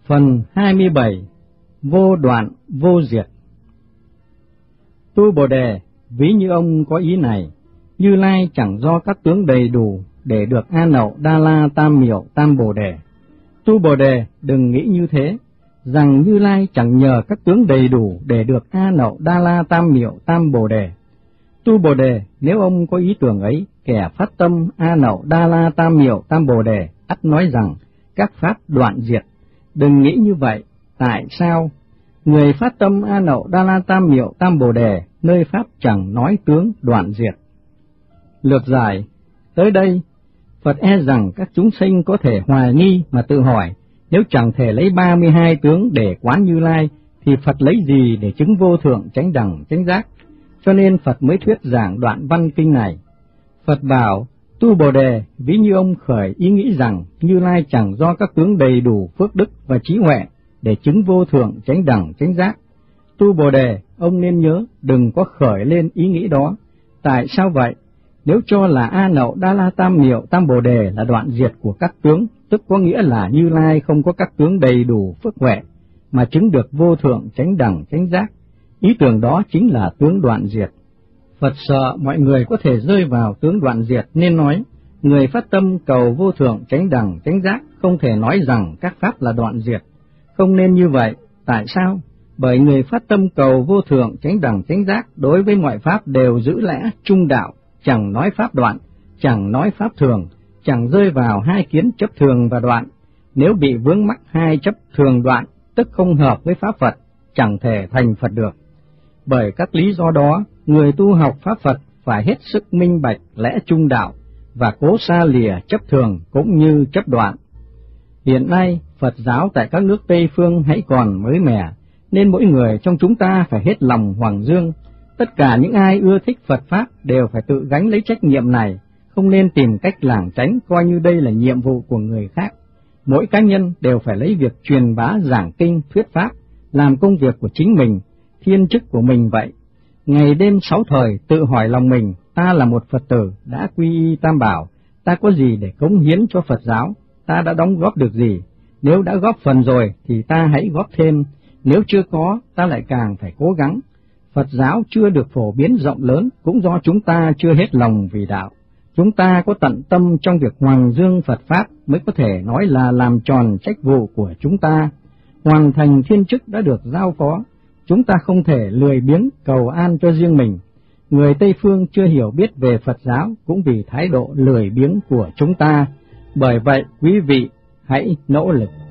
Phần 27. Vô đoạn vô diệt. Tu Bồ Đề, ví như ông có ý này, Như Lai chẳng do các tướng đầy đủ để được A Nậu Đa La Tam Miểu Tam Bồ Đề. Tu Bồ Đề, đừng nghĩ như thế, rằng Như Lai chẳng nhờ các tướng đầy đủ để được A Nậu Đa La Tam Miểu Tam Bồ Đề. Tu Bồ Đề, nếu ông có ý tưởng ấy, kẻ phát tâm A Nậu Đa La Tam Miểu Tam Bồ Đề ắt nói rằng các pháp đoạn diệt. Đừng nghĩ như vậy. Tại sao? Người phát tâm A Nậu Đa La Tam Miểu Tam Bồ Đề, nơi pháp chẳng nói tướng đoạn diệt. Lược giải. Tới đây, Phật e rằng các chúng sinh có thể hoài nghi mà tự hỏi, nếu chẳng thể lấy 32 tướng để quán Như Lai, thì Phật lấy gì để chứng vô thượng chánh đẳng chánh giác? Cho nên Phật mới thuyết giảng đoạn văn kinh này. Phật bảo, Tu Bồ Đề, ví như ông khởi ý nghĩ rằng Như Lai chẳng do các tướng đầy đủ phước đức và trí huệ để chứng vô thượng chánh đẳng chánh giác. Tu Bồ Đề, ông nên nhớ, đừng có khởi lên ý nghĩ đó. Tại sao vậy? Nếu cho là A Nậu Đa La Tam Miểu Tam Bồ Đề là đoạn diệt của các tướng, tức có nghĩa là Như Lai không có các tướng đầy đủ phước huệ mà chứng được vô thượng chánh đẳng chánh giác. Ý tưởng đó chính là tướng đoạn diệt. Phật sợ mọi người có thể rơi vào tướng đoạn diệt nên nói, người phát tâm cầu vô thượng chánh đẳng chánh giác không thể nói rằng các pháp là đoạn diệt. Không nên như vậy. Tại sao? Bởi người phát tâm cầu vô thượng chánh đẳng chánh giác đối với mọi pháp đều giữ lẽ trung đạo, chẳng nói pháp đoạn, chẳng nói pháp thường, chẳng rơi vào hai kiến chấp thường và đoạn. Nếu bị vướng mắc hai chấp thường đoạn, tức không hợp với pháp Phật, chẳng thể thành Phật được. Bởi các lý do đó, người tu học pháp Phật phải hết sức minh bạch lẽ trung đạo và cố xa lìa chấp thường cũng như chấp đoạn. Hiện nay, Phật giáo tại các nước Tây Phương hãy còn mới mẻ, nên mỗi người trong chúng ta phải hết lòng hoằng dương. Tất cả những ai ưa thích Phật Pháp đều phải tự gánh lấy trách nhiệm này, không nên tìm cách lảng tránh coi như đây là nhiệm vụ của người khác. Mỗi cá nhân đều phải lấy việc truyền bá giảng kinh thuyết Pháp, làm công việc của chính mình, thiên chức của mình vậy. Ngày đêm 6 thời tự hỏi lòng mình, ta là một Phật tử đã quy y Tam Bảo, ta có gì để cống hiến cho Phật giáo, ta đã đóng góp được gì? Nếu đã góp phần rồi thì ta hãy góp thêm, nếu chưa có ta lại càng phải cố gắng. Phật giáo chưa được phổ biến rộng lớn cũng do chúng ta chưa hết lòng vì đạo. Chúng ta có tận tâm trong việc hoằng dương Phật Pháp mới có thể nói là làm tròn trách vụ của chúng ta, hoàn thành thiên chức đã được giao phó. Chúng ta không thể lười biếng cầu an cho riêng mình. Người Tây Phương chưa hiểu biết về Phật giáo cũng vì thái độ lười biếng của chúng ta. Bởi vậy, quý vị hãy nỗ lực.